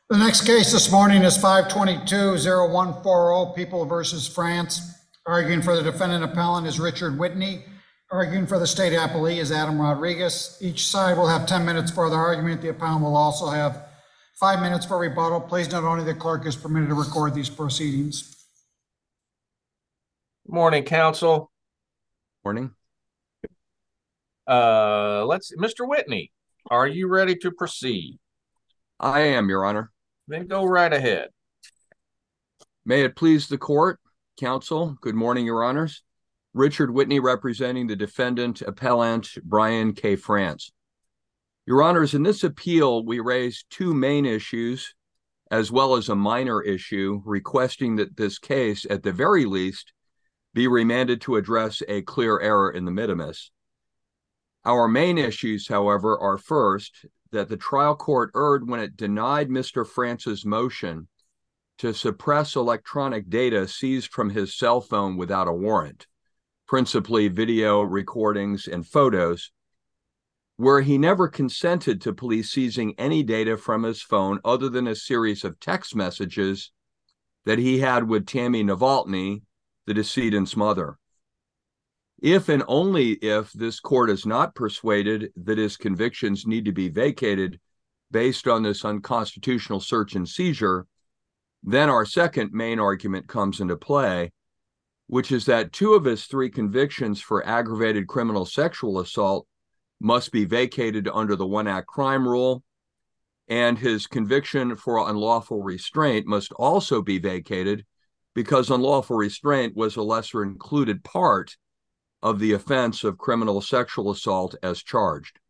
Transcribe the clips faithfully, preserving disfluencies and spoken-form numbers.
The next case this morning is five twenty-two oh one forty, People versus France. Arguing for the defendant appellant is Richard Whitney. Arguing for the state appellee is Adam Rodriguez. Each side will have ten minutes for their argument. The appellant will also have five minutes for rebuttal. Please note only the clerk is permitted to record these proceedings. Morning, counsel. Morning. Uh, let's, Mister Whitney, are you ready to proceed? I am, Your Honor. Then go right ahead. May it please the court, counsel, good morning, Your Honors. Richard Whitney representing the defendant appellant Brian K. France. Your Honors, in this appeal, we raised two main issues as well as a minor issue requesting that this case, at the very least, be remanded to address a clear error in the minimus. Our main issues, however, are first, that the trial court erred when it denied Mister France's motion to suppress electronic data seized from his cell phone without a warrant, principally video recordings and photos, where he never consented to police seizing any data from his phone other than a series of text messages that he had with Tammy Navalny, the decedent's mother. If and only if this court is not persuaded that his convictions need to be vacated based on this unconstitutional search and seizure, then our second main argument comes into play, which is that two of his three convictions for aggravated criminal sexual assault must be vacated under the one-act crime rule, and his conviction for unlawful restraint must also be vacated because unlawful restraint was a lesser included part of the offense of criminal sexual assault as charged.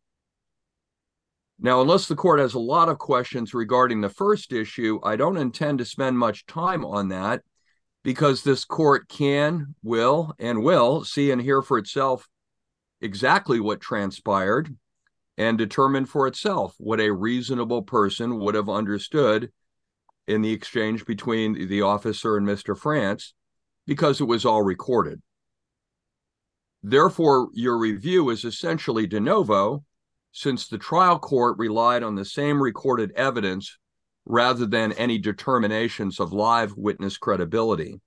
Now, unless the court has a lot of questions regarding the first issue, I don't intend to spend much time on that because this court can, will, and will see and hear for itself exactly what transpired and determine for itself what a reasonable person would have understood in the exchange between the officer and Mister France, because it was all recorded. Therefore, your review is essentially de novo, since the trial court relied on the same recorded evidence rather than any determinations of live witness credibility.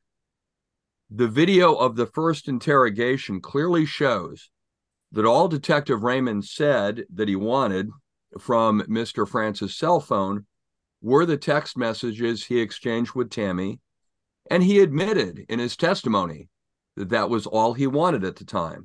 The video of the first interrogation clearly shows that all Detective Raymond said that he wanted from Mister France's cell phone were the text messages he exchanged with Tammy, and he admitted in his testimony that that was all he wanted at the time.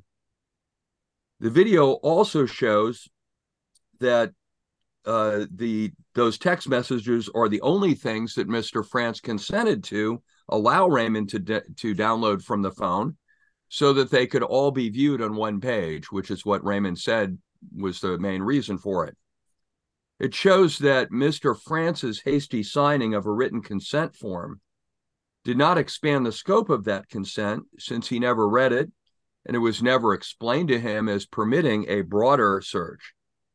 The video also shows that uh, the those text messages are the only things that Mister France consented to allow Raymond to, to download from the phone so that they could all be viewed on one page, which is what Raymond said was the main reason for it. It shows that Mister France's hasty signing of a written consent form did not expand the scope of that consent, since he never read it, and it was never explained to him as permitting a broader search.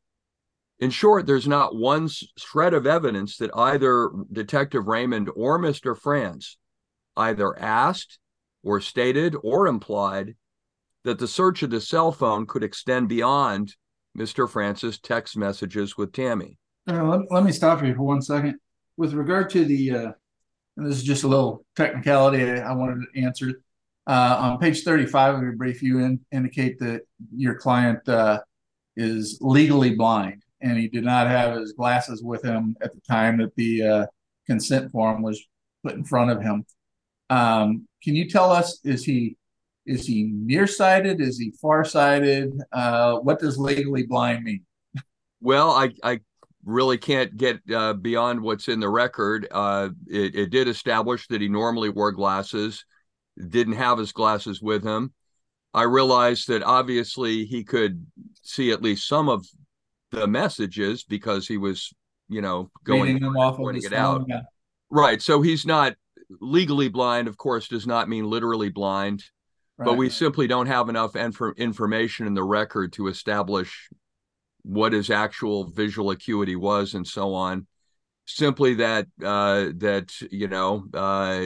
In short, there's not one shred of evidence that either Detective Raymond or Mister France either asked or stated or implied that the search of the cell phone could extend beyond Mister France's text messages with Tammy. Uh, let, let me stop you for one second. With regard to the uh... and this is just a little technicality I, I wanted to answer. Uh, on page thirty-five of your brief, you in, indicate that your client uh, is legally blind, and he did not have his glasses with him at the time that the uh, consent form was put in front of him. Um, can you tell us, is he is he nearsighted? Is he farsighted? Uh, what does legally blind mean? Well, I, I really can't get uh, beyond what's in the record. Uh, it, it did establish that he normally wore glasses, didn't have his glasses with him. I realized that obviously he could see at least some of the messages because he was, you know, going Reading them off of pointing his it out. phone, yeah. Right. So he's not legally blind, of course, does not mean literally blind, Right. but we simply don't have enough inf- information in the record to establish what his actual visual acuity was and so on. Simply that, uh, that, you know, uh,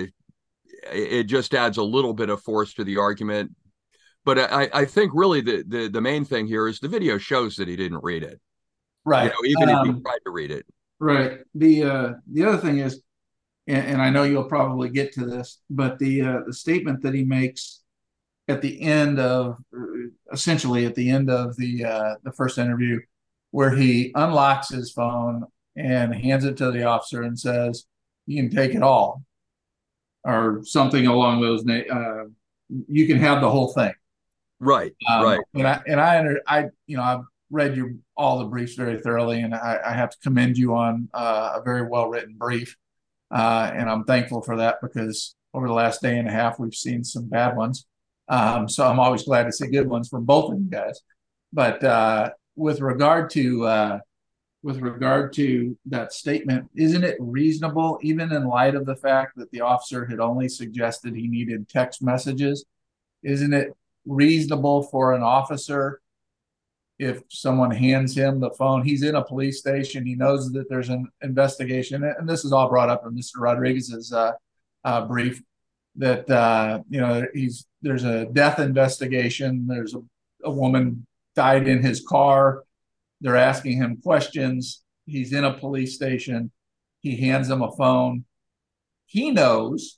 it just adds a little bit of force to the argument. But I, I think really the, the, the main thing here is the video shows that he didn't read it. Right. You know, even um, if he tried to read it. Right. The uh, the other thing is, and, and I know you'll probably get to this, but the uh, the statement that he makes at the end of, essentially at the end of the uh, the first interview, where he unlocks his phone and hands it to the officer and says, "You can take it all," or something along those. Uh, you can have the whole thing. Right, Um, right. and I and I under I you know I've read your all the briefs very thoroughly, and I, I have to commend you on uh, a very well written brief, uh, and I'm thankful for that because over the last day and a half we've seen some bad ones. Um, so I'm always glad to see good ones from both of you guys. But uh, with regard to uh, with regard to that statement, isn't it reasonable, even in light of the fact that the officer had only suggested he needed text messages? Isn't it reasonable for an officer, if someone hands him the phone, he's in a police station, he knows that there's an investigation, and this is all brought up in Mister Rodriguez's uh, uh, brief, that uh, you know he's there's a death investigation, there's a, a woman died in his car, they're asking him questions, he's in a police station, he hands them a phone, he knows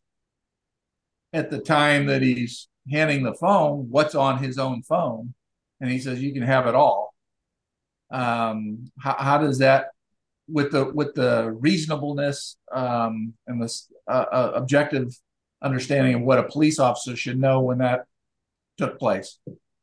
at the time that he's handing the phone what's on his own phone, and he says you can have it all. Um, how, how does that, with the with the reasonableness um, and this uh, uh, objective understanding of what a police officer should know when that took place?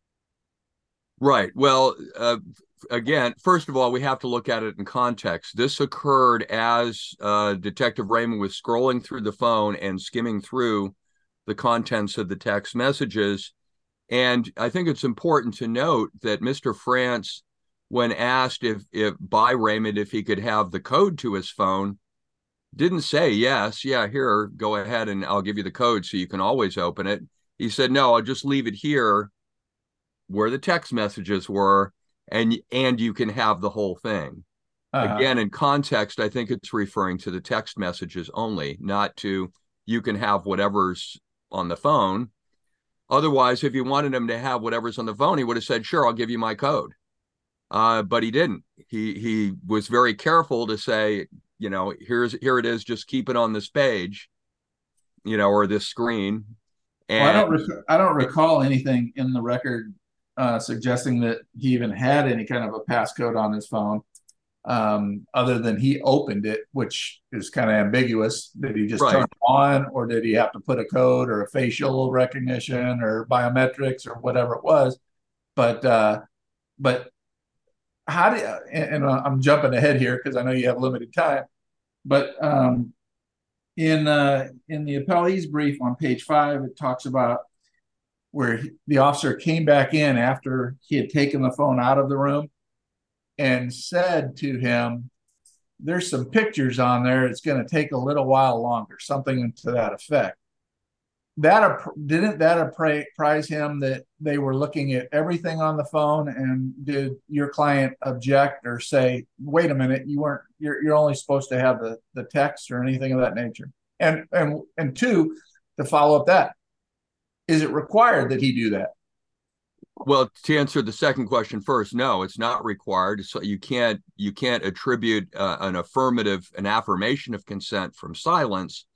Right. Well, uh, again, first of all, we have to look at it in context. This occurred as uh, Detective Raymond was scrolling through the phone and skimming through the contents of the text messages. And I think it's important to note that Mister France, when asked if, if by Raymond if he could have the code to his phone, didn't say yes, yeah, here, go ahead and I'll give you the code so you can always open it. He said, no, I'll just leave it here where the text messages were, and and you can have the whole thing. Uh-huh. Again, in context, I think it's referring to the text messages only, not to you can have whatever's on the phone. Otherwise, if he wanted him to have whatever's on the phone, he would have said, sure, I'll give you my code. Uh, but he didn't. He he was very careful to say, you know, here's here it is, just keep it on this page, you know, or this screen. And well, I don't rec- I don't recall anything in the record uh, suggesting that he even had any kind of a passcode on his phone, um, other than he opened it, which is kind of ambiguous. Did he just right. turn it on, or did he have to put a code or a facial recognition or biometrics or whatever it was? But uh, but how do you, and, and I'm jumping ahead here because I know you have limited time, but um, in uh, in the appellee's brief on page five, it talks about where he, the officer came back in after he had taken the phone out of the room and said to him, there's some pictures on there, it's going to take a little while longer, something to that effect. That didn't that apprise him that they were looking at everything on the phone? And did your client object or say, wait a minute, you weren't you're, you're only supposed to have the the text or anything of that nature? And and and two, to follow up that, is it required that he do that? Well, to answer the second question first, no, it's not required. So you can't you can't attribute uh, an affirmative, an affirmation of consent from silence.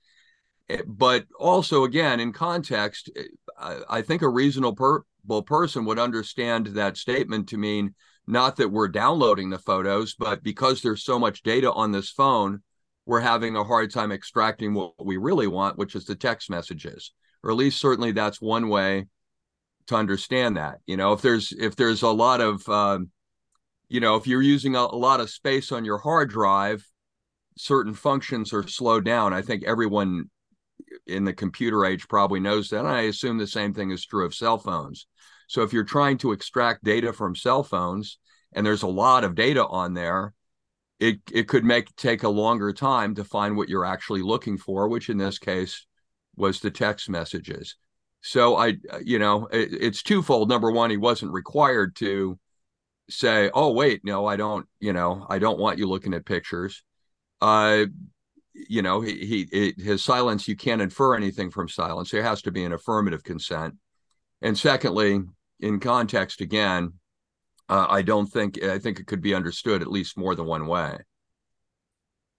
But also, again, in context, I, I think a reasonable person would understand that statement to mean not that we're downloading the photos, but because there's so much data on this phone, we're having a hard time extracting what we really want, which is the text messages, or at least certainly that's one way to understand that. You know, if there's if there's a lot of, um, you know, if you're using a, a lot of space on your hard drive, certain functions are slowed down. I think everyone in the computer age probably knows that. And I assume the same thing is true of cell phones. So if you're trying to extract data from cell phones and there's a lot of data on there, it it could make take a longer time to find what you're actually looking for, which in this case was the text messages. So I, you know, it, it's twofold. Number one, he wasn't required to say, oh, wait, no, I don't, you know, I don't want you looking at pictures. Uh, you know, he, he it, his silence, you can't infer anything from silence. There has to be an affirmative consent. And secondly, in context, again, uh, I don't think, I think it could be understood at least more than one way.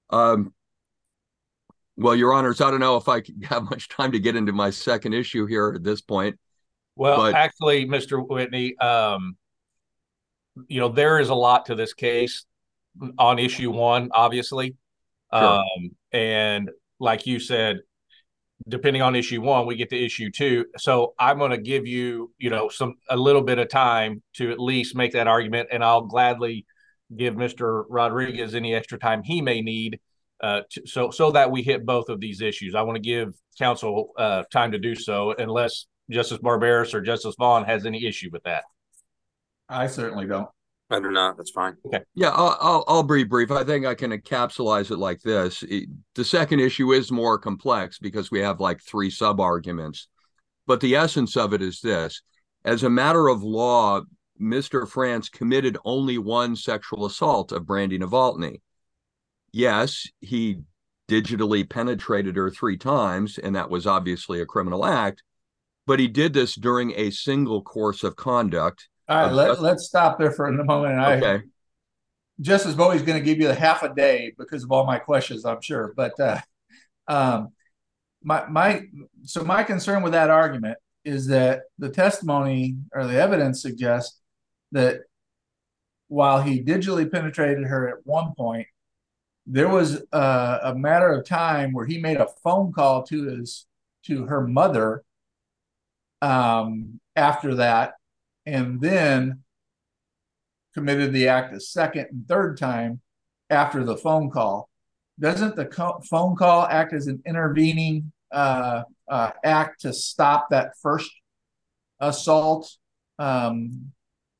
Um, well, Your Honors, I don't know if I have much time to get into my second issue here at this point, Well, but actually, Mister Whitney, um, you know, there is a lot to this case on issue one, obviously. sure. Um, and like you said, depending on issue one, we get to issue two. So I'm going to give you, you know, some a little bit of time to at least make that argument, and I'll gladly give Mister Rodriguez any extra time he may need, uh, to, so so that we hit both of these issues. I want to give counsel uh, time to do so, unless Justice Barberis or Justice Vaughn has any issue with that. I certainly don't. I do not. That's fine. Okay. Yeah, I'll, I'll, I'll be brief. I think I can encapsulize it like this. The second issue is more complex because we have like three sub-arguments. But the essence of it is this. As a matter of law, Mister France committed only one sexual assault of Brandy Novotny. Yes, he digitally penetrated her three times, and that was obviously a criminal act, but he did this during a single course of conduct. All right, let, let's stop there for a moment. Okay. I, Justice Bowie's going to give you the half a day because of all my questions, I'm sure. But uh, um, my my so my concern with that argument is that the testimony or the evidence suggests that while he digitally penetrated her at one point, there was a, a matter of time where he made a phone call to his to her mother um, after that, and then committed the act a second and third time after the phone call. Doesn't the co- phone call act as an intervening uh, uh, act to stop that first assault? Um,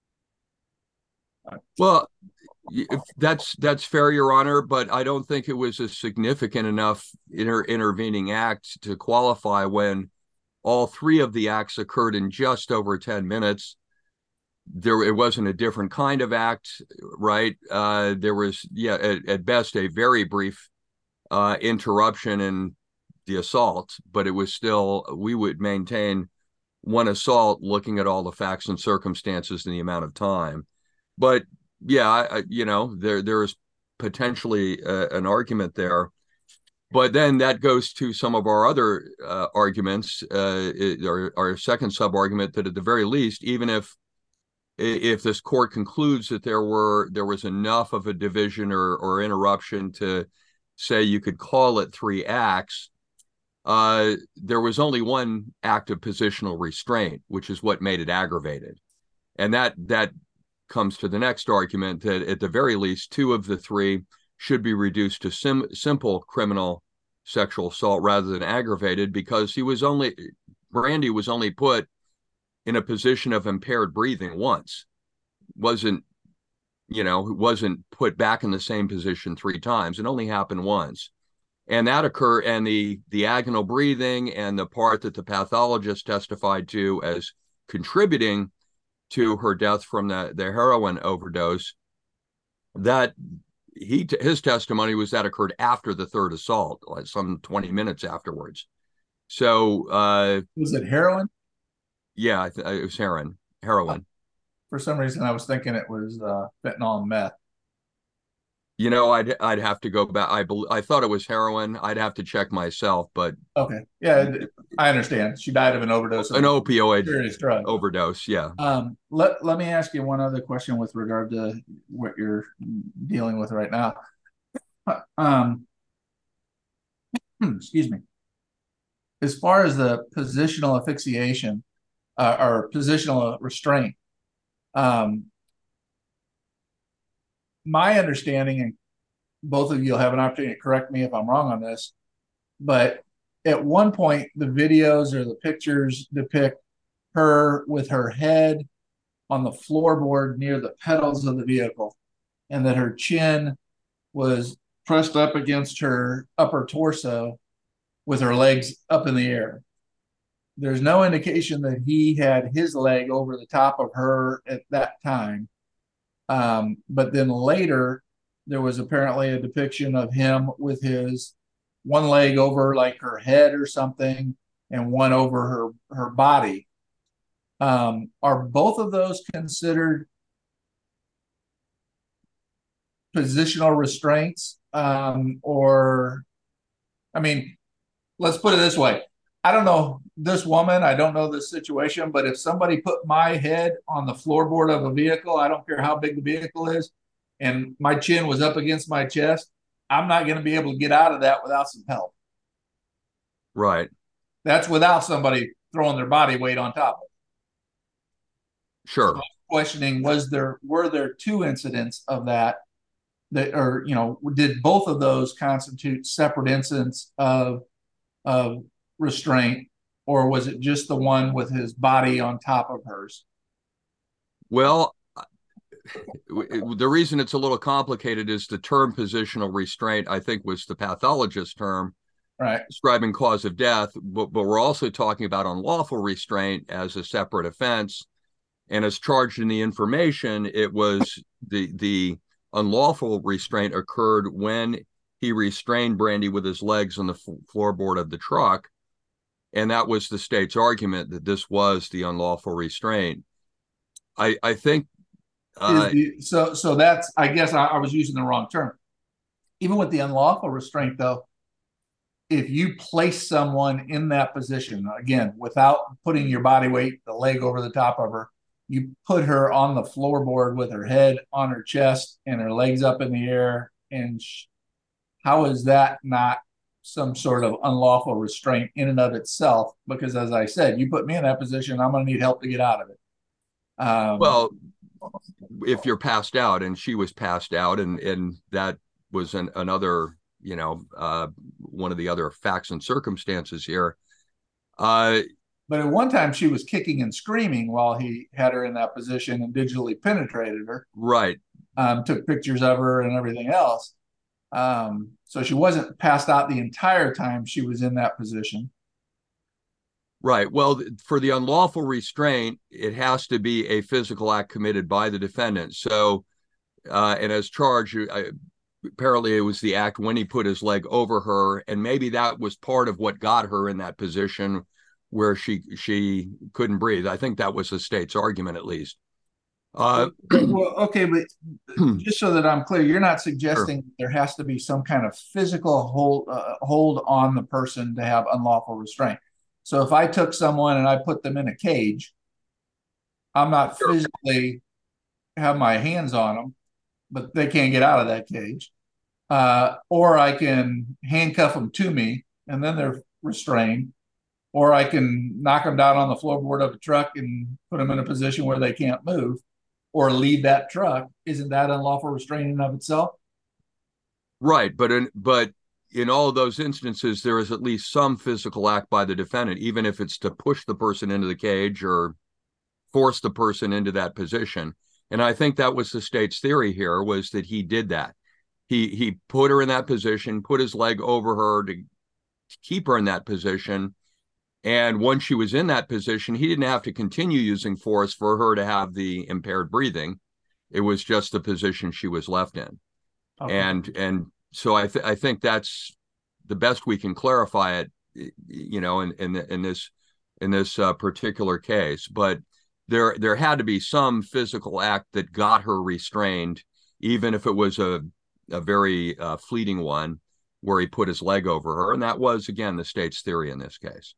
well, that's that's fair, Your Honor, but I don't think it was a significant enough inter- intervening act to qualify when all three of the acts occurred in just over ten minutes. There, it wasn't a different kind of act, right? Uh, there was, yeah, at, at best, a very brief uh, interruption in the assault, but it was still, we would maintain one assault looking at all the facts and circumstances and the amount of time. But yeah, I, you know, there there is potentially uh, an argument there. But then that goes to some of our other uh, arguments, uh, it, our, our second sub-argument, that at the very least, even if if this court concludes that there were there was enough of a division or, or interruption to say you could call it three acts, uh, there was only one act of positional restraint, which is what made it aggravated. And that that comes to the next argument, that at the very least, two of the three should be reduced to sim- simple criminal sexual assault rather than aggravated, because he was only, Brandy was only put in a position of impaired breathing once, wasn't, you know, wasn't put back in the same position three times. It only happened once. And that occurred, and the, the agonal breathing and the part that the pathologist testified to as contributing to her death from the, the heroin overdose, that he, his testimony was that occurred after the third assault, like some twenty minutes afterwards. So, uh, was it heroin? Yeah, I th- it was heroin. Heroin. For some reason, I was thinking it was uh, fentanyl and meth. You know, I'd I'd have to go back. I be- I thought it was heroin. I'd have to check myself, but okay, yeah, I understand. She died of an overdose. Of an opioid serious drug overdose. Yeah. Um, let let me ask you one other question with regard to what you're dealing with right now. Um, excuse me. As far as the positional asphyxiation uh, or positional restraint, um, my understanding, and both of you will have an opportunity to correct me if I'm wrong on this, but at one point the videos or the pictures depict her with her head on the floorboard near the pedals of the vehicle, and that her chin was pressed up against her upper torso with her legs up in the air. There's no indication that he had his leg over the top of her at that time. Um, but then later, there was apparently a depiction of him with his one leg over like her head or something, and one over her, her body. Um, are both of those considered positional restraints? um, or, I mean, let's put it this way. I don't know this woman, I don't know this situation, but if somebody put my head on the floorboard of a vehicle, I don't care how big the vehicle is, and my chin was up against my chest, I'm not going to be able to get out of that without some help. Right. That's without somebody throwing their body weight on top of it. Sure. So questioning, was there, were there two incidents of that that, or, you know, did both of those constitute separate incidents of, of restraint, or was it just the one with his body on top of hers? Well, the reason it's a little complicated is the term positional restraint, I think, was the pathologist term, right, describing cause of death, but, but we're also talking about unlawful restraint as a separate offense. And as charged in the information, it was the the unlawful restraint occurred when he restrained Brandy with his legs on the f- floorboard of the truck. And that was the state's argument that this was the unlawful restraint. I, I think. Uh, the, so, so that's, I guess I, I was using the wrong term. Even with the unlawful restraint, though, if you place someone in that position, again, without putting your body weight, the leg over the top of her, you put her on the floorboard with her head on her chest and her legs up in the air, and sh- how is that not some sort of unlawful restraint in and of itself? Because as I said, you put me in that position, I'm going to need help to get out of it. Um, well, if you're passed out, and she was passed out, and and that was an, another, you know, uh, one of the other facts and circumstances here. Uh, but at one time she was kicking and screaming while he had her in that position and digitally penetrated her. Right. Um, took pictures of her and everything else. Um, so she wasn't passed out the entire time she was in that position. Right. Well, for the unlawful restraint, it has to be a physical act committed by the defendant. So, uh, and as charged, I, apparently it was the act when he put his leg over her, and maybe that was part of what got her in that position where she she couldn't breathe. I think that was the state's argument, at least. Uh, well, okay, but just so that I'm clear, you're not suggesting sure. there has to be some kind of physical hold uh, hold on the person to have unlawful restraint. So if I took someone and I put them in a cage, I'm not Sure. physically have my hands on them, but they can't get out of that cage. Uh, or I can handcuff them to me and then they're restrained. Or I can knock them down on the floorboard of a truck and put them in a position where they can't move, or leave that truck. Isn't that unlawful restraint in and of itself? Right, but in but in all of those instances, there is at least some physical act by the defendant, even if it's to push the person into the cage or force the person into that position. And I think that was the state's theory here, was that he did that. He he put her in that position, put his leg over her to, to keep her in that position. And once she was in that position, he didn't have to continue using force for her to have the impaired breathing. It was just the position she was left in. Okay. And and so I th- I think that's the best we can clarify it, you know, in in, in this in this uh, particular case. But there there had to be some physical act that got her restrained, even if it was a a very uh, fleeting one, where he put his leg over her, and that was, again, the state's theory in this case.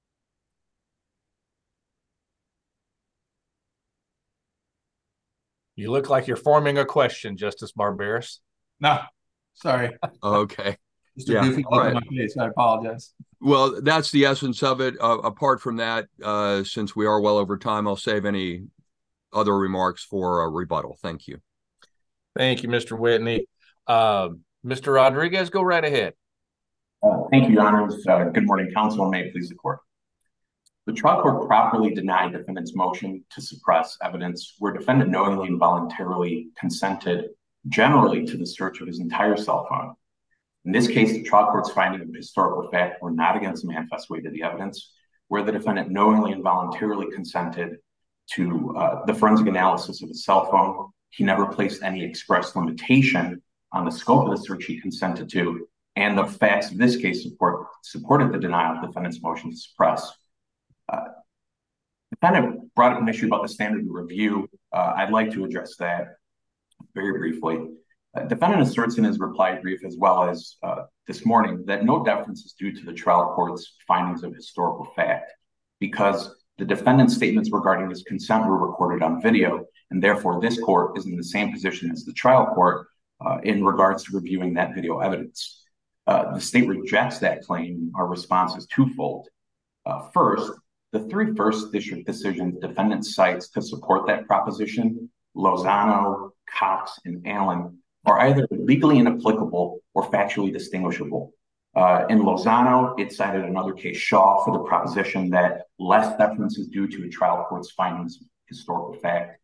You look like you're forming a question, Justice Barberis. No, sorry. Okay. Just a yeah, goofy look on my face. I apologize. Well, that's the essence of it. Uh, apart from that, uh, since we are well over time, I'll save any other remarks for a rebuttal. Thank you. Thank you, Mister Whitney. Uh, Mister Rodriguez, go right ahead. Uh, thank you, Your Honors. Uh, good morning, counsel, and may it please the court. The trial court properly denied defendant's motion to suppress evidence where defendant knowingly and voluntarily consented generally to the search of his entire cell phone. In this case, the trial court's finding of historical fact were not against the manifest weight of the evidence, where the defendant knowingly and voluntarily consented to uh, the forensic analysis of his cell phone. He never placed any express limitation on the scope of the search he consented to, and the facts of this case support supported the denial of the defendant's motion to suppress. Uh, defendant brought up an issue about the standard of review. Uh, I'd like to address that very briefly. Uh, defendant asserts in his reply brief, as well as uh, this morning, that no deference is due to the trial court's findings of historical fact because the defendant's statements regarding his consent were recorded on video, and therefore this court is in the same position as the trial court uh, in regards to reviewing that video evidence. Uh, the state rejects that claim. Our response is twofold. Uh, first, the three first district decisions defendant cites to support that proposition, Lozano, Cox, and Allen, are either legally inapplicable or factually distinguishable. Uh, in Lozano, it cited another case, Shaw, for the proposition that less deference is due to a trial court's findings of historical fact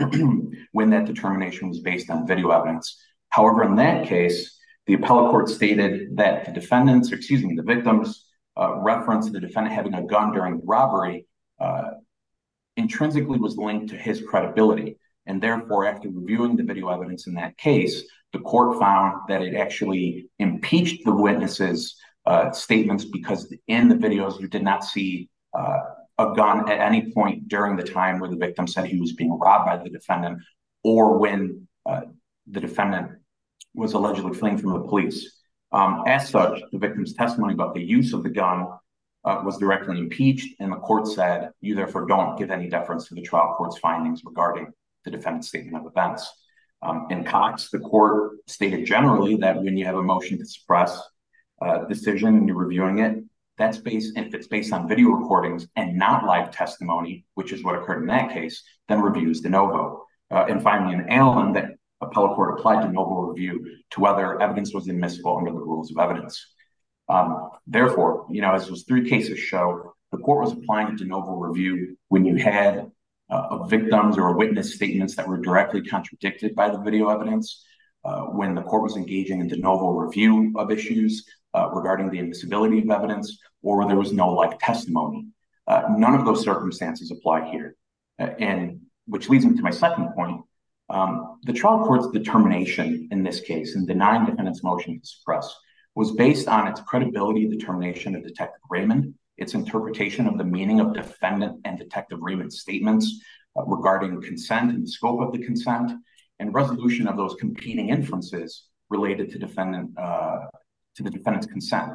when that determination was based on video evidence. However, in that case, the appellate court stated that the defendants, or excuse me, the victims, uh, reference to the defendant having a gun during the robbery uh, intrinsically was linked to his credibility. And therefore, after reviewing the video evidence in that case, the court found that it actually impeached the witnesses' uh, statements because in the videos, you did not see uh, a gun at any point during the time where the victim said he was being robbed by the defendant or when uh, the defendant was allegedly fleeing from the police. Um, as such, the victim's testimony about the use of the gun uh, was directly impeached, and the court said, you therefore don't give any deference to the trial court's findings regarding the defendant's statement of events. Um, in Cox, the court stated generally that when you have a motion to suppress uh, decision and you're reviewing it, that's based, if it's based on video recordings and not live testimony, which is what occurred in that case, then reviews de novo. Uh, and finally, in Allen, that appellate court applied de novo review to whether evidence was admissible under the rules of evidence. Um, therefore, you know, as those three cases show, the court was applying a de novo review when you had uh, of victims or witness statements that were directly contradicted by the video evidence, uh, when the court was engaging in de novo review of issues uh, regarding the admissibility of evidence, or where there was no live testimony. Uh, none of those circumstances apply here. Uh, and which leads me to my second point. Um, the trial court's determination in this case in denying defendant's motion to suppress was based on its credibility determination of Detective Raymond, its interpretation of the meaning of defendant and Detective Raymond's statements uh, regarding consent and the scope of the consent, and resolution of those competing inferences related to defendant uh, to the defendant's consent.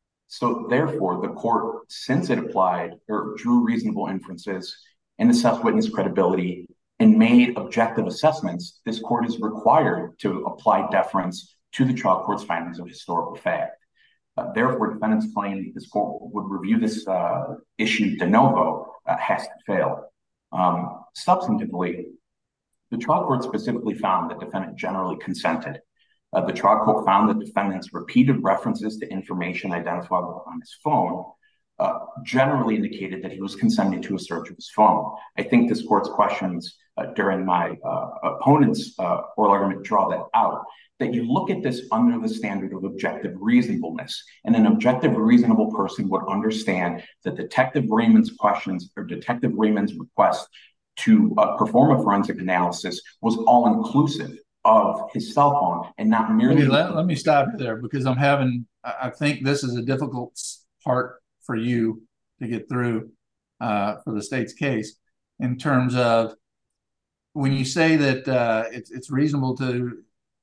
So therefore, the court, since it applied or drew reasonable inferences and assessed witness credibility and made objective assessments, this court is required to apply deference to the trial court's findings of historical fact. Uh, therefore, defendants claim this court would review this uh, issue de novo uh, has to fail. Um, substantively, the trial court specifically found that defendant generally consented. Uh, the trial court found that defendant's repeated references to information identified on his phone uh, generally indicated that he was consenting to a search of his phone. I think this court's questions uh, during my uh, opponent's uh, oral argument draw that out, that you look at this under the standard of objective reasonableness. And an objective reasonable person would understand that Detective Raymond's questions or Detective Raymond's request to uh, perform a forensic analysis was all inclusive of his cell phone and not merely. Let, let me stop you there because I'm having, I think this is a difficult part for you to get through uh, for the state's case in terms of when you say that uh, it's, it's reasonable to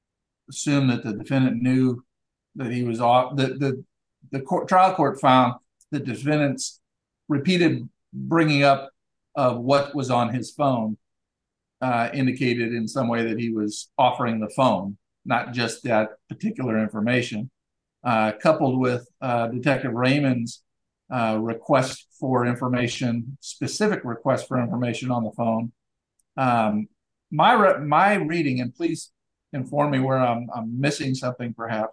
assume that the defendant knew that he was off, the, the, the court, trial court found the defendant's repeated bringing up of what was on his phone Uh, indicated in some way that he was offering the phone, not just that particular information, uh, coupled with uh, Detective Raymond's uh, request for information, specific request for information on the phone. Um, my re- my reading, and please inform me where I'm, I'm missing something perhaps,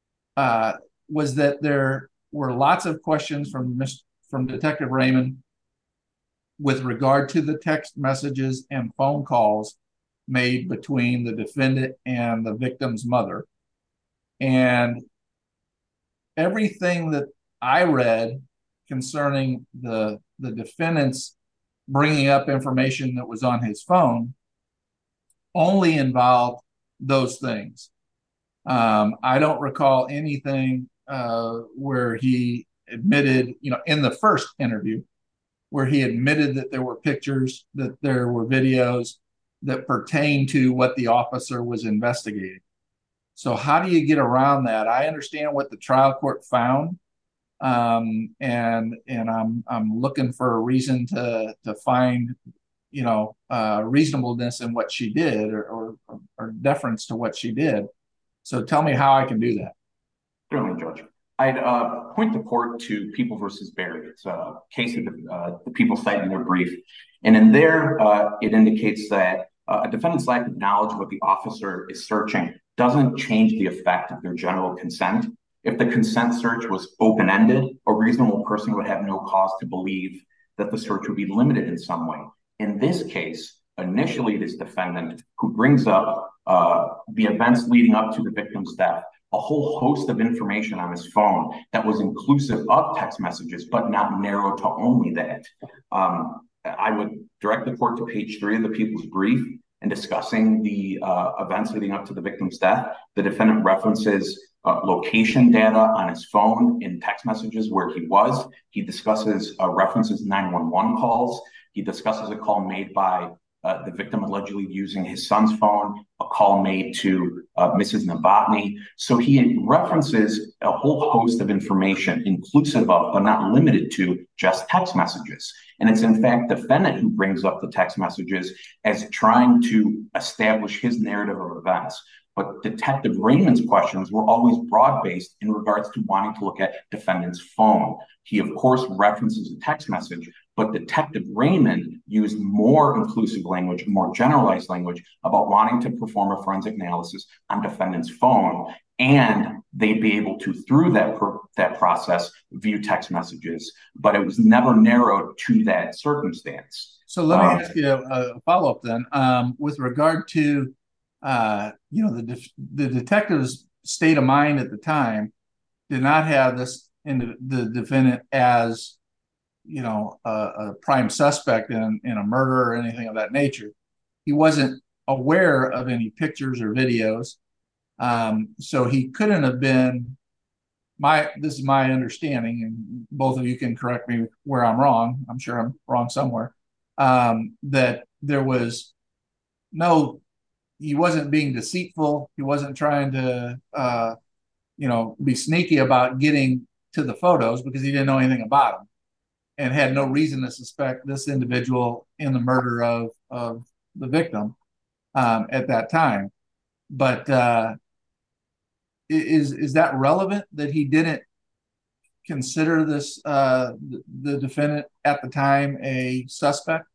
uh, was that there were lots of questions from from Detective Raymond with regard to the text messages and phone calls made between the defendant and the victim's mother. And everything that I read concerning the, the defendant's bringing up information that was on his phone only involved those things. Um, I don't recall anything uh, where he admitted, you know, in the first interview, where he admitted that there were pictures, that there were videos that pertain to what the officer was investigating. So how do you get around that? I understand what the trial court found, um, and and I'm I'm looking for a reason to to find, you know, uh, reasonableness in what she did, or, or or deference to what she did. So tell me how I can do that. Certainly, Judge. I'd uh, point the court to People versus Barry. It's a case of the, uh, the people cite in their brief. And in there, uh, it indicates that uh, a defendant's lack of knowledge of what the officer is searching doesn't change the effect of their general consent. If the consent search was open-ended, a reasonable person would have no cause to believe that the search would be limited in some way. In this case, initially, this defendant who brings up uh, the events leading up to the victim's death, a whole host of information on his phone that was inclusive of text messages, but not narrowed to only that. Um, I would direct the court to page three of the People's Brief in discussing the uh, events leading up to the victim's death. The defendant references uh, location data on his phone in text messages where he was. He discusses uh, references nine one one calls. He discusses a call made by Uh, the victim allegedly using his son's phone, a call made to uh, Missus Novotny. So he references a whole host of information, inclusive of, but not limited to, just text messages. And it's in fact the defendant who brings up the text messages as trying to establish his narrative of events. But Detective Raymond's questions were always broad-based in regards to wanting to look at defendant's phone. He, of course, references a text message, but Detective Raymond used more inclusive language, more generalized language about wanting to perform a forensic analysis on defendant's phone, and they'd be able to, through that, that process, view text messages. But it was never narrowed to that circumstance. So let me um, ask you a, a follow-up then. Um, with regard to, uh, you know, the, de- the detective's state of mind at the time did not have this in the, the defendant as, you know, a, a prime suspect in, in a murder or anything of that nature. He wasn't aware of any pictures or videos. Um, so he couldn't have been, my, this is my understanding, and both of you can correct me where I'm wrong. I'm sure I'm wrong somewhere. Um, that there was no, he wasn't being deceitful. He wasn't trying to, uh, you know, be sneaky about getting to the photos because he didn't know anything about them, and had no reason to suspect this individual in the murder of, of the victim um, at that time. But uh, is is that relevant that he didn't consider this, uh, the, the defendant at the time, a suspect?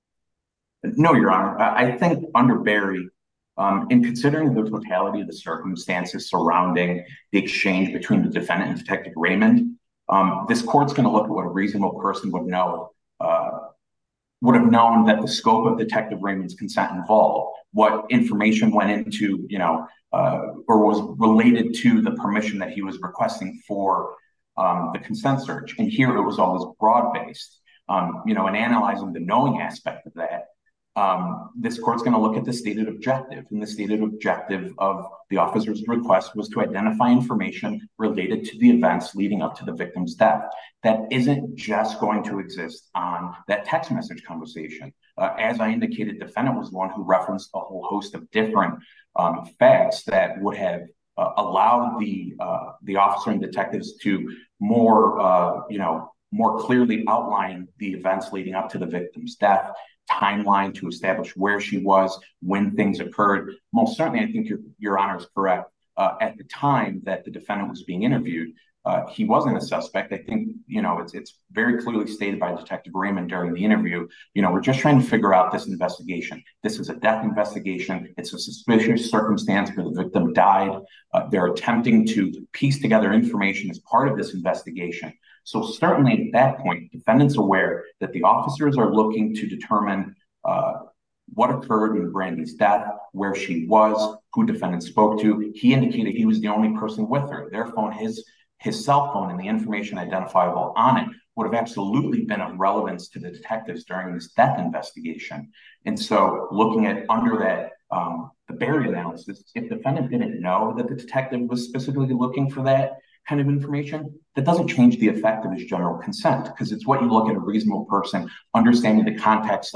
No, Your Honor. I think under Barry, um, in considering the totality of the circumstances surrounding the exchange between the defendant and Detective Raymond, Um, this court's going to look at what a reasonable person would know, uh, would have known that the scope of Detective Raymond's consent involved, what information went into, you know, uh, or was related to the permission that he was requesting for um, the consent search. And here it was always broad-based, um, you know, and analyzing the knowing aspect of that. Um, this court's going to look at the stated objective, and the stated objective of the officer's request was to identify information related to the events leading up to the victim's death. That isn't just going to exist on that text message conversation. Uh, as I indicated, the defendant was one who referenced a whole host of different um, facts that would have uh, allowed the uh, the officer and detectives to more, uh, you know, more clearly outline the events leading up to the victim's death, timeline to establish where she was, when things occurred. Most certainly, I think your, your Honor is correct. Uh, at the time that the defendant was being interviewed, uh, he wasn't a suspect. I think, you know, it's it's very clearly stated by Detective Raymond during the interview, you know, we're just trying to figure out this investigation. This is a death investigation. It's a suspicious circumstance where the victim died. Uh, they're attempting to piece together information as part of this investigation. So certainly at that point, defendant's aware that the officers are looking to determine uh, what occurred in Brandy's death, where she was, who defendant spoke to. He indicated he was the only person with her. Their phone, his his cell phone, and the information identifiable on it would have absolutely been of relevance to the detectives during this death investigation. And so looking at under that, um, the Barry analysis, if the defendant didn't know that the detective was specifically looking for that kind of information, that doesn't change the effect of his general consent, because it's what you look at a reasonable person understanding the context of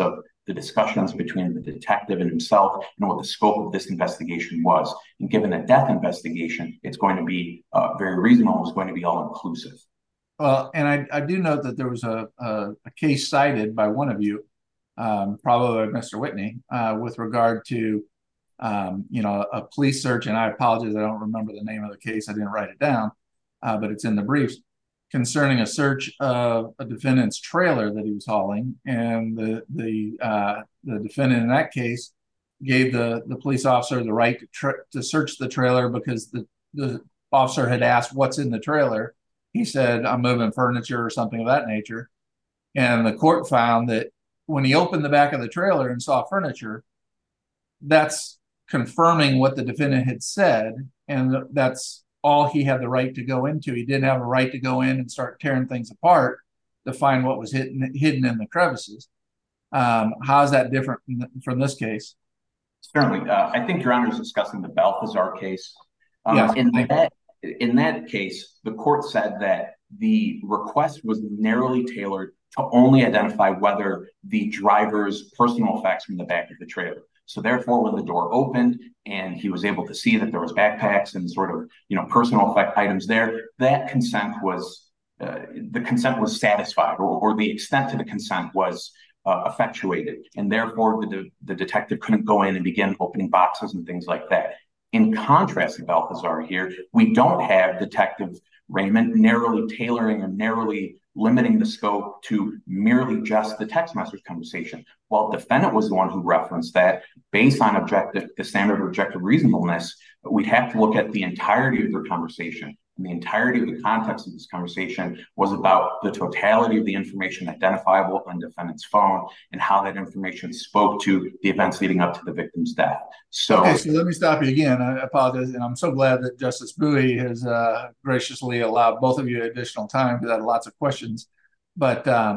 the discussions between the detective and himself, and what the scope of this investigation was. And given a death investigation, it's going to be uh, very reasonable. It's going to be all inclusive. Well, and I, I do note that there was a, a, a case cited by one of you, um, probably Mister Whitney, uh, with regard to, um, you know, a police search. And I apologize, I don't remember the name of the case. I didn't write it down, uh, but it's in the briefs, concerning a search of a defendant's trailer that he was hauling. And the the uh, the defendant in that case gave the, the police officer the right to, tra- to search the trailer because the, the officer had asked what's in the trailer. He said, I'm moving furniture or something of that nature. And the court found that when he opened the back of the trailer and saw furniture, that's confirming what the defendant had said. And that's all he had the right to go into. He didn't have a right to go in and start tearing things apart to find what was hidden, hidden in the crevices. Um, how is that different from this case? Certainly. Uh, I think Your Honor is discussing the Balthazar case. Um, Yes. In that In that case, the court said that the request was narrowly tailored to only identify whether the driver's personal effects from the back of the trailer. So therefore, when the door opened and he was able to see that there was backpacks and sort of, you know, personal effect items there, that consent was, uh, the consent was satisfied, or, or the extent to the consent was uh, effectuated. And therefore, the, de- the detective couldn't go in and begin opening boxes and things like that. In contrast to Balthazar here, we don't have Detective Raymond narrowly tailoring or narrowly limiting the scope to merely just the text message conversation. While the defendant was the one who referenced that, based on objective, the standard of objective reasonableness, we'd have to look at the entirety of their conversation. And the entirety of the context of this conversation was about the totality of the information identifiable on defendant's phone and how that information spoke to the events leading up to the victim's death. So, okay, so let me stop you again. I apologize, and I'm so glad that Justice Bowie has uh, graciously allowed both of you additional time because I had lots of questions. But um,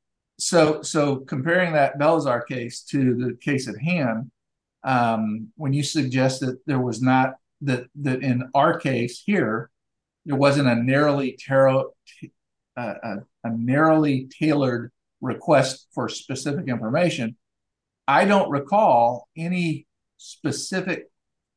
so, so comparing that Balthazar case to the case at hand, um, when you suggest that there was not that that in our case here, there wasn't a narrowly tarot, uh, a, a narrowly tailored request for specific information, I don't recall any specific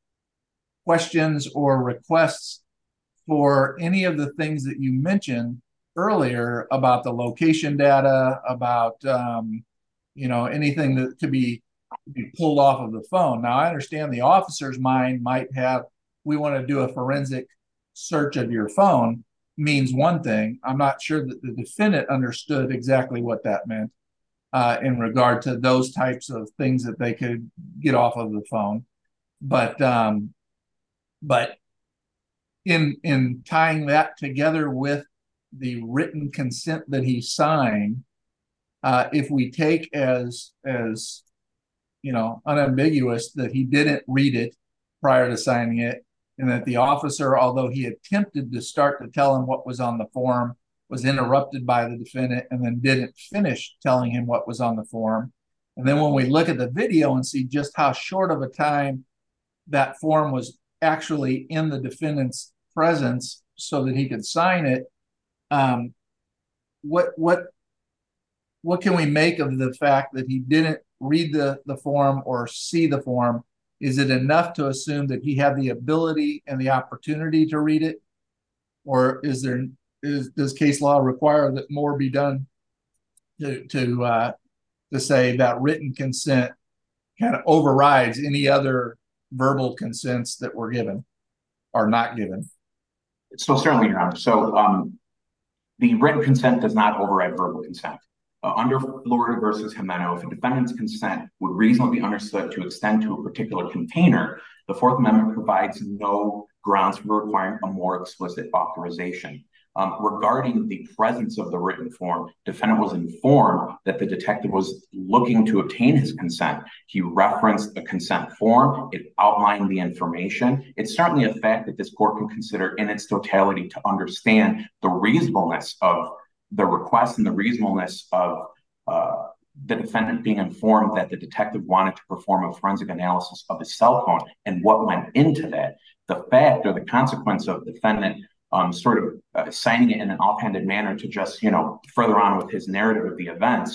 questions or requests for any of the things that you mentioned earlier about the location data, about um, you know, anything that could be, be pulled off of the phone. Now, I understand the officer's mind might have, we want to do a forensic search of your phone means one thing. I'm not sure that the defendant understood exactly what that meant uh, in regard to those types of things that they could get off of the phone. But um, but in in tying that together with the written consent that he signed, uh, if we take as as you know unambiguous that he didn't read it prior to signing it, and that the officer, although he attempted to start to tell him what was on the form, was interrupted by the defendant and then didn't finish telling him what was on the form. And then when we look at the video and see just how short of a time that form was actually in the defendant's presence so that he could sign it, um, what what what can we make of the fact that he didn't read the, the form or see the form? Is it enough to assume that he had the ability and the opportunity to read it? Or is there is does case law require that more be done to to uh, to say that written consent kind of overrides any other verbal consents that were given or not given? so certainly, Your Honor. So um, the written consent does not override verbal consent. Uh, under Florida versus Jimeno, if a defendant's consent would reasonably be understood to extend to a particular container, the Fourth Amendment provides no grounds for requiring a more explicit authorization. Um, regarding the presence of the written form, defendant was informed that the detective was looking to obtain his consent. He referenced the consent form. It outlined the information. It's certainly a fact that this court can consider in its totality to understand the reasonableness of the request and the reasonableness of uh, the defendant being informed that the detective wanted to perform a forensic analysis of his cell phone and what went into that. The fact or the consequence of the defendant um, sort of uh, signing it in an offhanded manner to just, you know, further on with his narrative of the events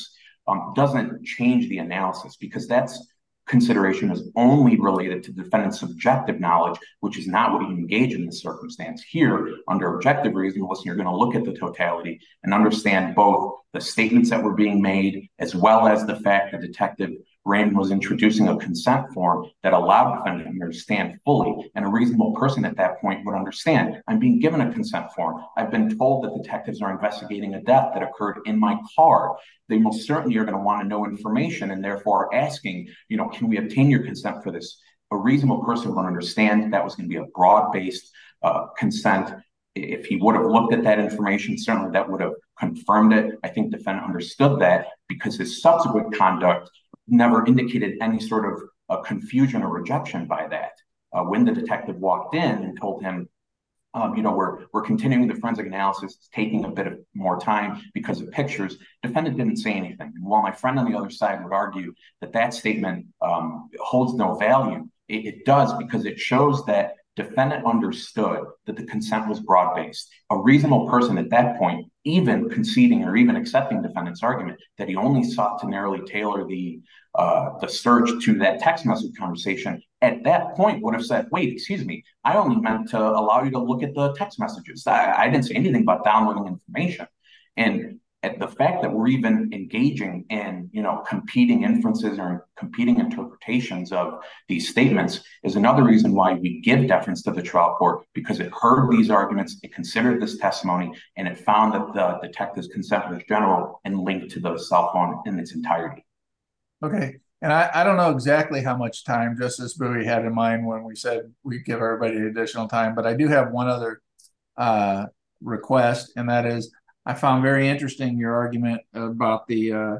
um, doesn't change the analysis, because that's consideration is only related to defendant's subjective knowledge, which is not what you engage in this circumstance. Here, under objective reasonableness, you're going to look at the totality and understand both the statements that were being made, as well as the fact that Detective Raymond was introducing a consent form that allowed defendant to understand fully. And a reasonable person at that point would understand, I'm being given a consent form. I've been told that detectives are investigating a death that occurred in my car. They most certainly are going to want to know information, and therefore asking, you know, can we obtain your consent for this? A reasonable person would understand that was going to be a broad-based uh, consent. If he would have looked at that information, certainly that would have confirmed it. I think the defendant understood that, because his subsequent conduct never indicated any sort of uh, confusion or rejection by that. Uh, when the detective walked in and told him, um, you know, we're we're continuing the forensic analysis, it's taking a bit of more time because of pictures, defendant didn't say anything. And while my friend on the other side would argue that that statement um, holds no value, it, it does, because it shows that defendant understood that the consent was broad-based. A reasonable person at that point, even conceding or even accepting defendant's argument that he only sought to narrowly tailor the uh, the search to that text message conversation, at that point would have said, wait, excuse me, I only meant to allow you to look at the text messages. I, I didn't say anything about downloading information. And at the fact that we're even engaging in, you know, competing inferences or competing interpretations of these statements is another reason why we give deference to the trial court, because it heard these arguments, it considered this testimony, and it found that the detective's consent was general and linked to the cell phone in its entirety. Okay. And I, I don't know exactly how much time Justice Bowie had in mind when we said we give everybody additional time, but I do have one other uh, request, and that is, I found very interesting your argument about the, uh,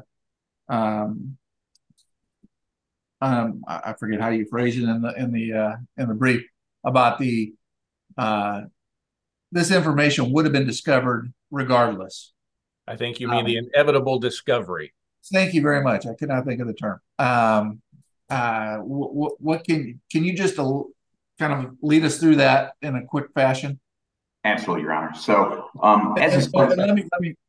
um, um, I forget how you phrase it in the in the uh, in the brief, about the uh, this information would have been discovered regardless. I think you mean um, the inevitable discovery. Thank you very much. I could not think of the term. Um, uh, what, what can can you just uh, kind of lead us through that in a quick fashion? Absolutely, Your Honor. So, um, as a let, me, let me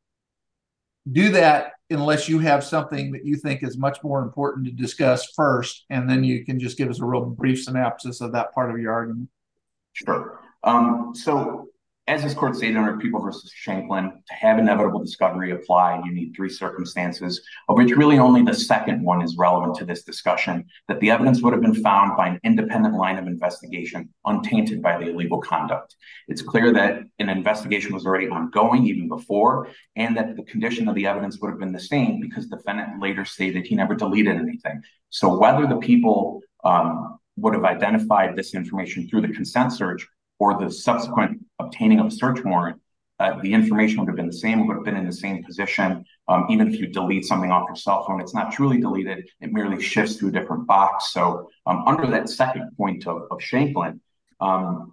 do that unless you have something that you think is much more important to discuss first, and then you can just give us a real brief synopsis of that part of your argument. Sure. Um, so, as this court stated under People versus Shanklin, to have inevitable discovery apply, you need three circumstances, of which really only the second one is relevant to this discussion, that the evidence would have been found by an independent line of investigation, untainted by the illegal conduct. It's clear that an investigation was already ongoing even before, and that the condition of the evidence would have been the same, because the defendant later stated he never deleted anything. So whether the people um, would have identified this information through the consent search or the subsequent obtaining of a search warrant, uh, the information would have been the same, would have been in the same position. Um, even if you delete something off your cell phone, it's not truly deleted, it merely shifts to a different box. So um, under that second point of, of Shanklin, um,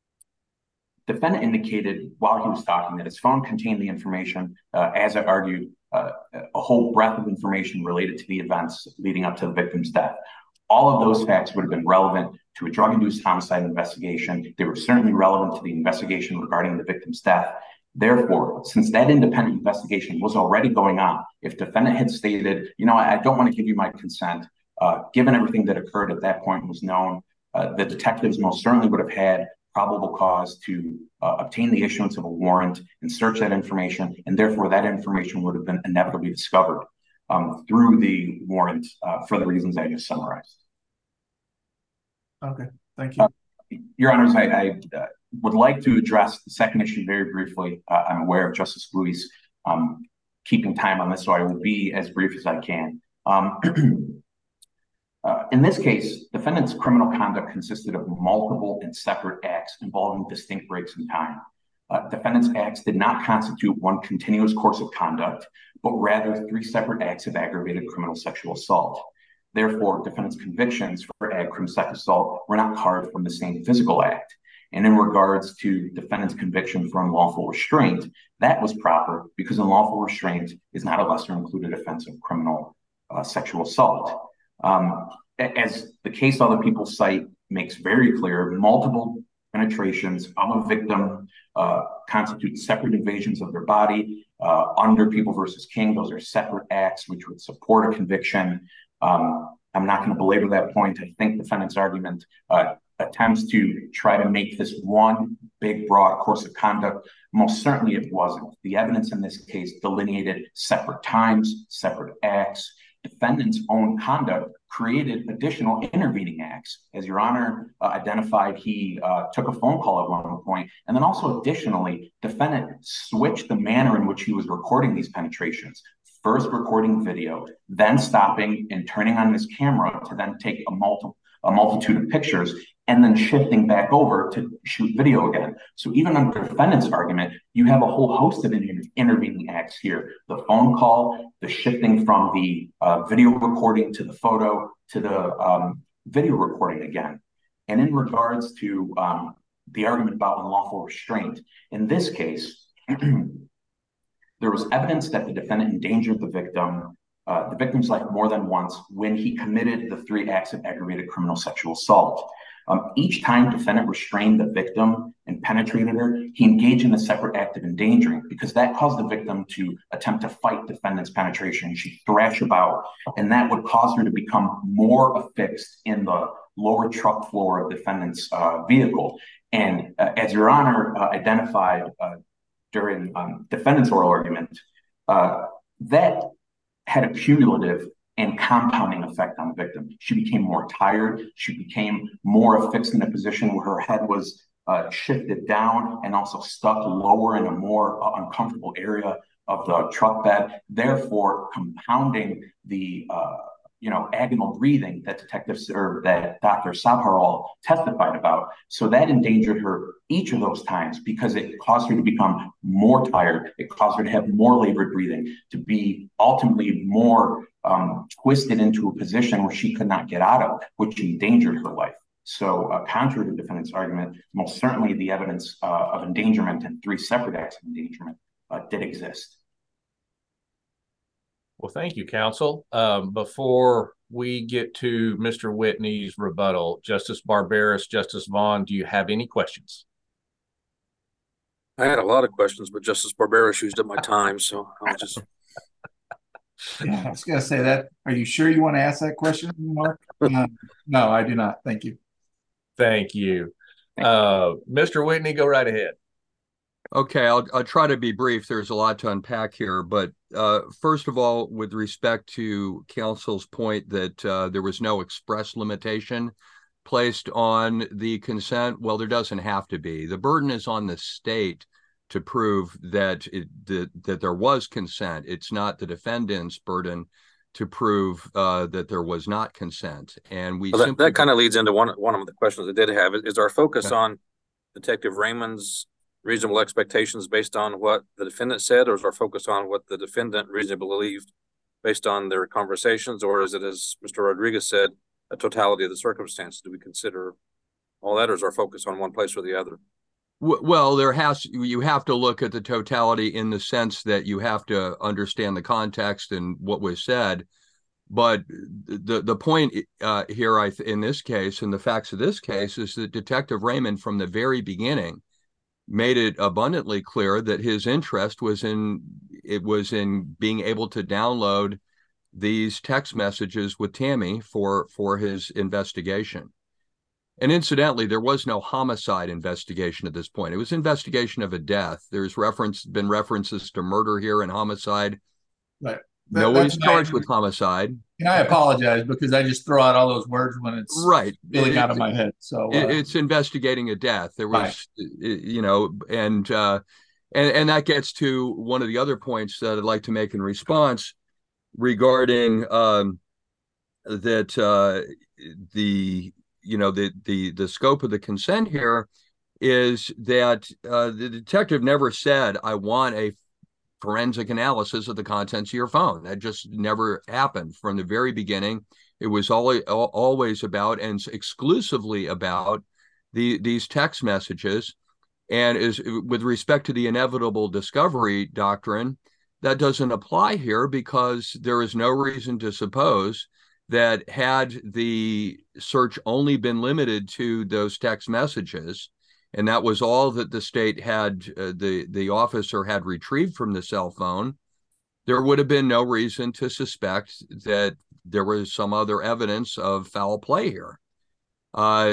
defendant indicated while he was talking that his phone contained the information, uh, as I argued, uh, a whole breadth of information related to the events leading up to the victim's death. All of those facts would have been relevant to a drug-induced homicide investigation. They were certainly relevant to the investigation regarding the victim's death. Therefore, since that independent investigation was already going on, if defendant had stated, you know, I don't want to give you my consent, uh, given everything that occurred at that point was known, uh, the detectives most certainly would have had probable cause to uh, obtain the issuance of a warrant and search that information, and therefore that information would have been inevitably discovered um, through the warrant uh, for the reasons I just summarized. Okay, thank you. Uh, Your Honors, I, I uh, would like to address the second issue very briefly. Uh, I'm aware of Justice Bowie's um, keeping time on this, so I will be as brief as I can. Um, uh, in this case, defendant's criminal conduct consisted of multiple and separate acts involving distinct breaks in time. Uh, defendant's acts did not constitute one continuous course of conduct, but rather three separate acts of aggravated criminal sexual assault. Therefore, defendant's convictions for ag crim sexual assault were not carved from the same physical act. And in regards to defendant's conviction for unlawful restraint, that was proper because unlawful restraint is not a lesser included offense of criminal uh, sexual assault. Um, as the case other people cite makes very clear, multiple penetrations of a victim uh, constitute separate invasions of their body. Uh, under People versus King, those are separate acts which would support a conviction. Um, I'm not going to belabor that point. I think the defendant's argument uh, attempts to try to make this one big, broad course of conduct. Most certainly it wasn't. The evidence in this case delineated separate times, separate acts. Defendant's own conduct created additional intervening acts. As Your Honor uh, identified, he uh, took a phone call at one point, and then also additionally, defendant switched the manner in which he was recording these penetrations. First recording video, then stopping and turning on his camera to then take a, multi- a multitude of pictures, and then shifting back over to shoot video again. So even under defendant's argument, you have a whole host of inter- intervening acts here. The phone call, the shifting from the uh, video recording to the photo to the um, video recording again. And in regards to um, the argument about unlawful restraint, in this case, there was evidence that the defendant endangered the victim, uh, the victim's life more than once when he committed the three acts of aggravated criminal sexual assault. Um, each time defendant restrained the victim and penetrated her, he engaged in a separate act of endangering because that caused the victim to attempt to fight defendant's penetration. She'd thrash about, and that would cause her to become more affixed in the lower truck floor of defendant's uh, vehicle. And uh, as Your Honor uh, identified uh, during um, defendant's oral argument, uh, that had a cumulative and compounding effect on the victim. She became more tired. She became more affixed in a position where her head was uh, shifted down and also stuck lower in a more uh, uncomfortable area of the truck bed, therefore compounding the uh, you know, agonal breathing that detectives or that Doctor Sabharwal testified about. So that endangered her each of those times because it caused her to become more tired. It caused her to have more labored breathing, to be ultimately more um, twisted into a position where she could not get out of, which endangered her life. So uh, contrary to the defendant's argument, most certainly the evidence uh, of endangerment and three separate acts of endangerment uh, did exist. Well, thank you, counsel. Um, before we get to Mister Whitney's rebuttal, Justice Barberis, Justice Vaughn, do you have any questions? I had a lot of questions, but Justice Barberis used up my time, so I'll just... Yeah, I was going to say that. Are you sure you want to ask that question, Mark? Uh, no, I do not. Thank you. Thank you. Uh, Mister Whitney, go right ahead. Okay, I'll, I'll try to be brief. There's a lot to unpack here. But uh, first of all, with respect to counsel's point that uh, there was no express limitation placed on the consent, well, there doesn't have to be. The burden is on the state to prove that, it, that, that there was consent. It's not the defendant's burden to prove uh, that there was not consent. And we well, that, simply... that kind of leads into one, one of the questions I did have. Is our focus okay. on Detective Raymond's reasonable expectations based on what the defendant said, or is our focus on what the defendant reasonably believed based on their conversations, or is it, as Mister Rodriguez said, a totality of the circumstances? Do we consider all that, or is our focus on one place or the other? Well, there has you have to look at the totality in the sense that you have to understand the context and what was said. But the the point uh, here, I in this case, and the facts of this case, is that Detective Raymond, from the very beginning, made it abundantly clear that his interest was in it was in being able to download these text messages with Tammy for for his investigation. And incidentally, there was no homicide investigation at this point. It was investigation of a death. There's reference been references to murder here and homicide. Right. That, Nobody's charged with homicide. And I apologize because I just throw out all those words when it's right spilling it, out of my head. So it, uh, it's investigating a death. There was, right. you know, and uh, and and that gets to one of the other points that I'd like to make in response regarding um, that uh, the you know the the the scope of the consent here is that uh, the detective never said, "I want a forensic analysis of the contents of your phone." That just never happened from the very beginning. It was always always about and exclusively about the these text messages. And is with respect to the inevitable discovery doctrine, that doesn't apply here because there is no reason to suppose that had the search only been limited to those text messages and that was all that the state had, uh, the, the officer had retrieved from the cell phone, there would have been no reason to suspect that there was some other evidence of foul play here. Uh,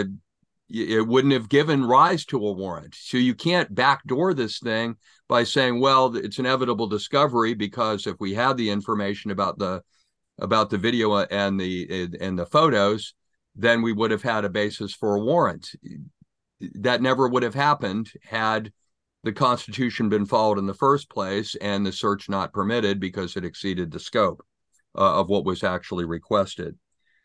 it wouldn't have given rise to a warrant. So you can't backdoor this thing by saying, well, it's an inevitable discovery because if we had the information about the about the video and the and the photos, then we would have had a basis for a warrant. That never would have happened had the Constitution been followed in the first place and the search not permitted because it exceeded the scope uh, of what was actually requested.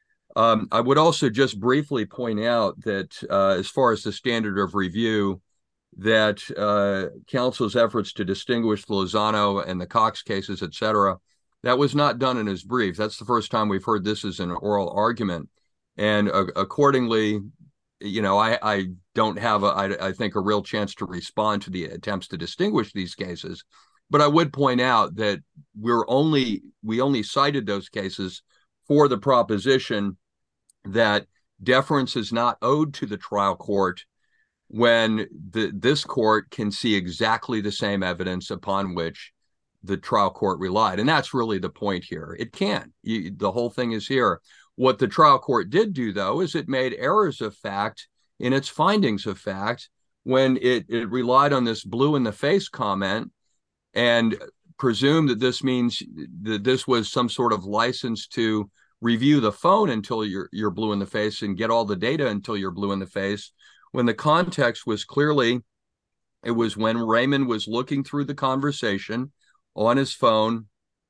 Um, I would also just briefly point out that uh, as far as the standard of review, that uh, counsel's efforts to distinguish the Lozano and the Cox cases, et cetera, that was not done in his brief. That's the first time we've heard this as an oral argument. And uh, accordingly, you know, I, I don't have, a, I, I think, a real chance to respond to the attempts to distinguish these cases. But I would point out that we're only, we only cited those cases for the proposition that deference is not owed to the trial court when the, this court can see exactly the same evidence upon which the trial court relied. And that's really the point here. It can. You, the whole thing is here. What the trial court did do, though, is it made errors of fact in its findings of fact when it, it relied on this blue in the face comment and presumed that this means that this was some sort of license to review the phone until you're, you're blue in the face and get all the data until you're blue in the face, when the context was clearly, it was when Raymond was looking through the conversation on his phone,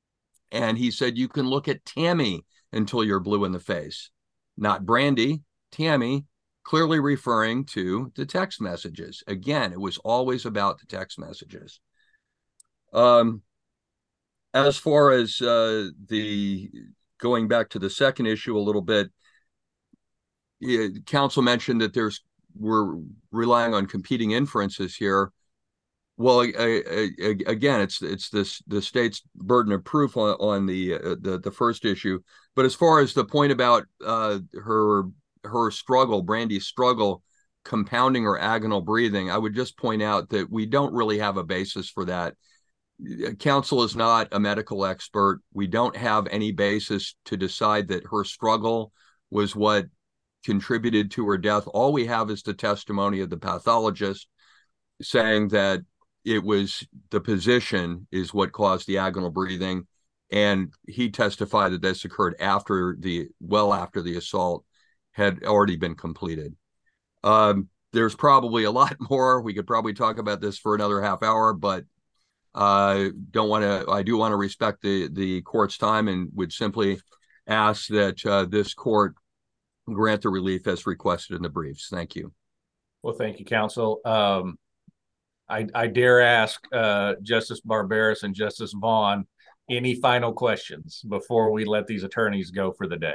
and he said, you can look at Tammy until you're blue in the face. Not Brandy, Tammy, clearly referring to the text messages. Again, it was always about the text messages. Um, as far as uh, the, going back to the second issue a little bit, yeah, counsel mentioned that there's, we're relying on competing inferences here. Well, I, I, I, again, it's it's this the state's burden of proof on, on the, uh, the the first issue. But as far as the point about uh, her her struggle, Brandy's struggle, compounding her agonal breathing, I would just point out that we don't really have a basis for that. Counsel is not a medical expert. We don't have any basis to decide that her struggle was what contributed to her death. All we have is the testimony of the pathologist saying that it was the position is what caused the agonal breathing. And he testified that this occurred after the, well after the assault had already been completed. Um, there's probably a lot more. We could probably talk about this for another half hour, but uh, don't want to, I do want to respect the, the court's time and would simply ask that uh, this court grant the relief as requested in the briefs. Thank you. Well, thank you, counsel. Um, I, I dare ask uh, Justice Barberis and Justice Vaughn any final questions before we let these attorneys go for the day.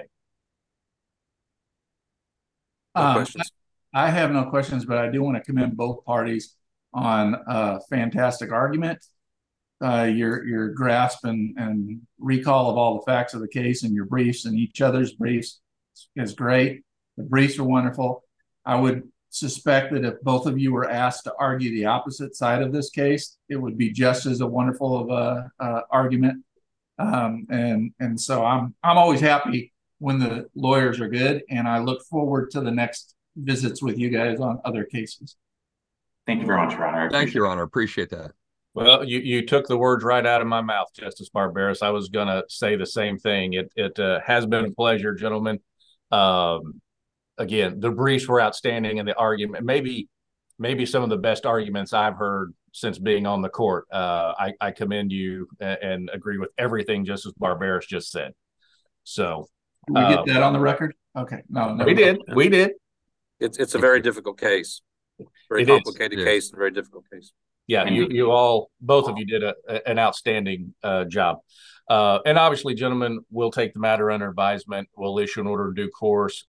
No Um, questions. I have no questions, but I do want to commend both parties on a fantastic argument. Uh, your your grasp and, and recall of all the facts of the case and your briefs and each other's briefs is great. The briefs are wonderful. I would suspect that if both of you were asked to argue the opposite side of this case, it would be just as a wonderful of a uh, argument. Um, and and so I'm I'm always happy when the lawyers are good, and I look forward to the next visits with you guys on other cases. Thank you very much, Your Honor. Thank you, Your Honor. Appreciate that. Well, you, you took the words right out of my mouth, Justice Barberis. I was going to say the same thing. It, it uh, has been a pleasure, gentlemen. Um, again, the briefs were outstanding, and the argument, maybe, maybe some of the best arguments I've heard since being on the court. Uh, I, I commend you and, and agree with everything Justice Barberis just said. So Did we uh, get that on the record? Okay, no, no we did, we did. It's it's a very difficult case, very It is. complicated It case, is. and very difficult case. Yeah, you you all, both of you did a, a, an outstanding uh, job. Uh, and obviously, gentlemen, we'll take the matter under advisement. We'll issue an order in due course.